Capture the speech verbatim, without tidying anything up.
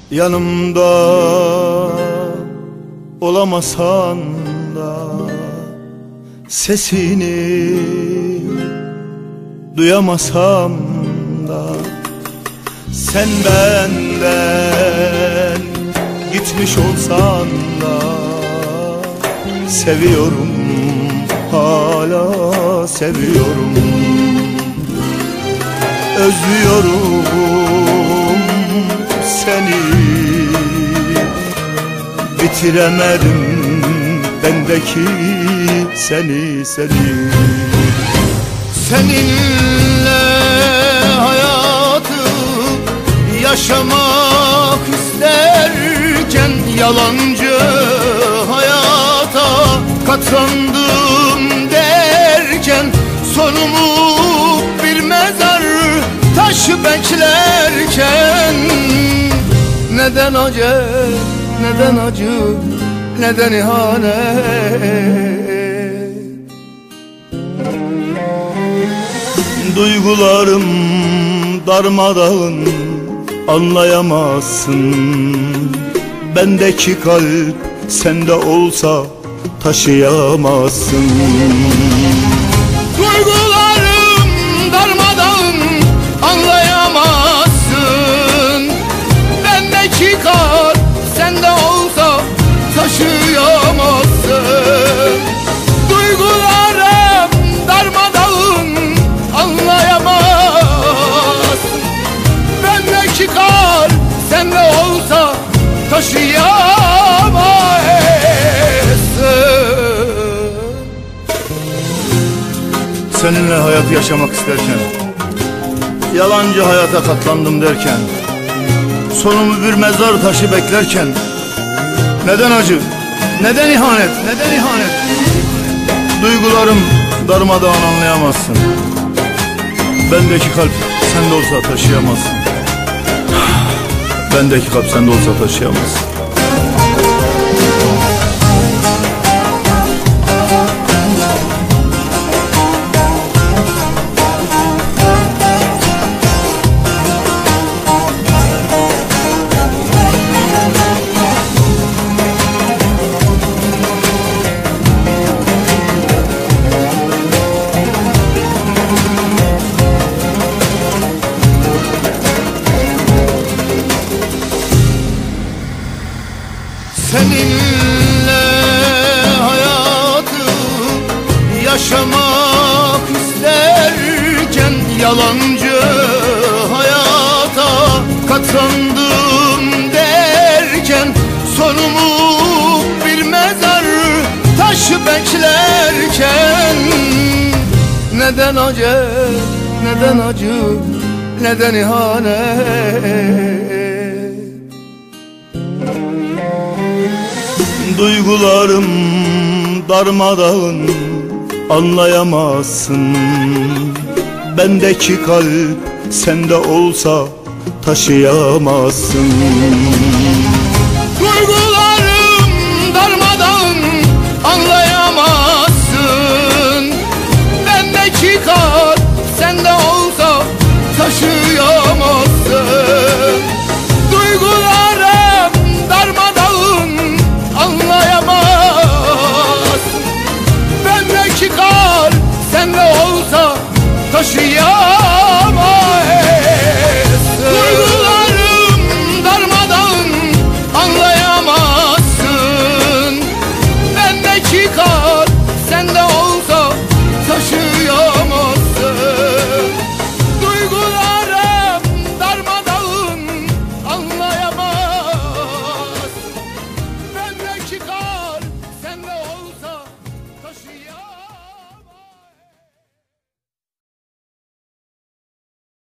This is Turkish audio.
Yanımda olamasan da sesini duyamasam da sen benden gitmiş olsan da seviyorum, hala seviyorum. Özlüyorum seni, bitiremedim bendeki seni, seni. Seninle hayatı yaşamak isterken yalancı hayata katlandım derken sonumu bir mezar taşı beklerken neden acı, neden acı, neden ihanet? Duygularım darmadağın, anlayamazsın. Bendeki kalp sende olsa taşıyamazsın. Duygularım darmadağın, anlayamazsın. Bendeki kalp sende olsa taşıyamazsın. Duygularım darmadağın, anlayamazsın. Bendeki kalp sende olsa taşıyamazsın. Seninle hayatı yaşamak isterken yalancı hayata katlandım derken sonumu bir mezar taşı beklerken neden acı, neden ihanet, neden ihanet? Duygularım darmadağın, anlayamazsın. Bendeki kalp sende olsa taşıyamazsın. Bendeki kalp sende olsa taşıyamazsın. Seninle hayatı yaşamak isterken yalancı hayata katlandım derken sonumu bir mezar taşı beklerken neden acı, neden acı, neden ihanet? Duygularım darmadağın, anlayamazsın. Bendeki kalp sende olsa taşıyamazsın. Duygu